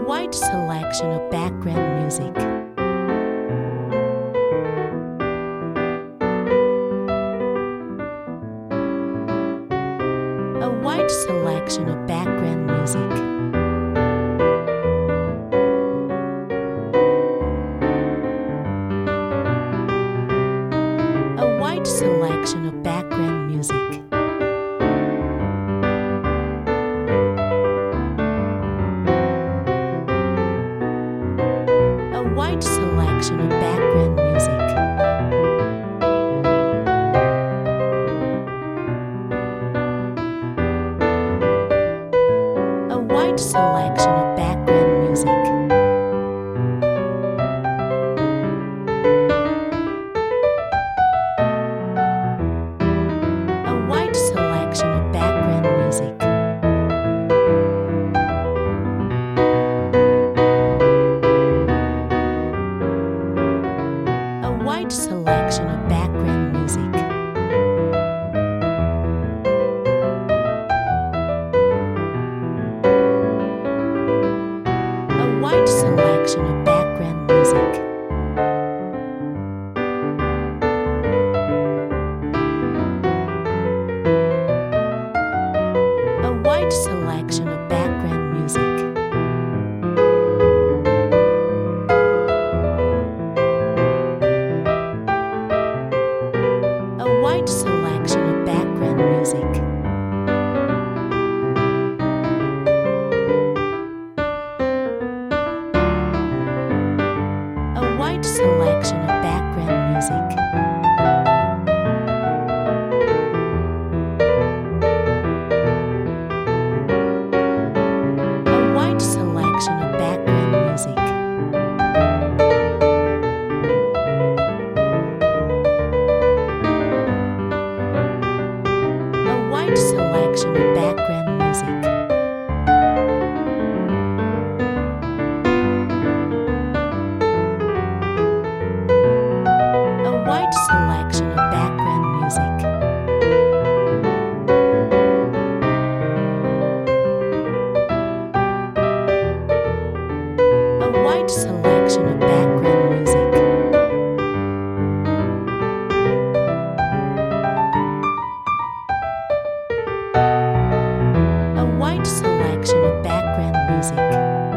wide selection of background music. A wide selection of background music. A wide selection of background music. A wide selection of background music. A wide selection of background music. A wide selection of background music. A wide selection of background music. A wide selection of background music. A wide selection of background music. A wide selection of background music. A wide selection of background music. A wide selection of background music. A wide selection of background music. A wide selection of background music. A wide selection of background music. A wide selection of background music.